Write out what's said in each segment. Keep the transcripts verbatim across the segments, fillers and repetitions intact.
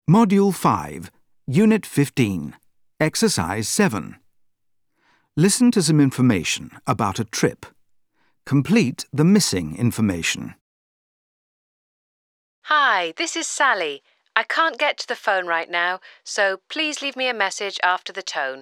Module five, Unit fifteen, Exercise seven. Listen to some information about a trip. Complete the missing information. Hi, this is Sally. I can't get to the phone right now, so please leave me a message after the tone.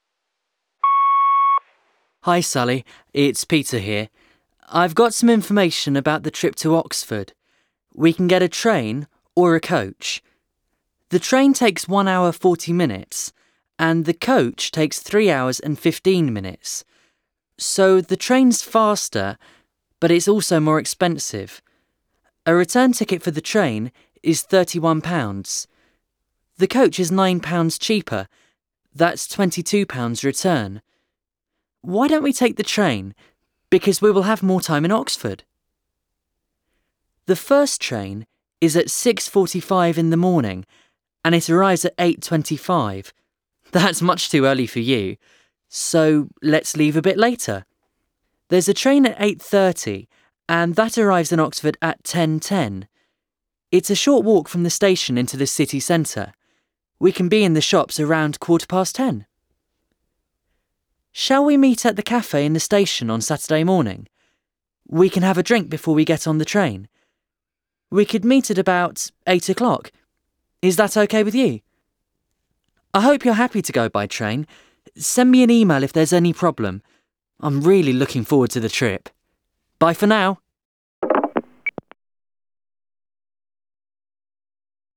Hi Sally, it's Peter here. I've got some information about the trip to Oxford. We can get a train or a coach. The train takes one hour forty minutes and the coach takes three hours and fifteen minutes. So the train's faster, but it's also more expensive. A return ticket for the train is thirty-one pounds. The coach is nine pounds cheaper. That's twenty-two pounds return. Why don't we take the train? Because we will have more time in Oxford. The first train is at six forty-five in the morning and it arrives at eight twenty-five. That's much too early for you, so let's leave a bit later. There's a train at eight thirty and that arrives in Oxford at ten ten. It's a short walk from the station into the city centre. We can be in the shops around quarter past ten. Shall we meet at the cafe in the station on Saturday morning? We can have a drink before we get on the train. We could meet at about eight o'clock. Is that okay with you? I hope you're happy to go by train. Send me an email if there's any problem. I'm really looking forward to the trip. Bye for now.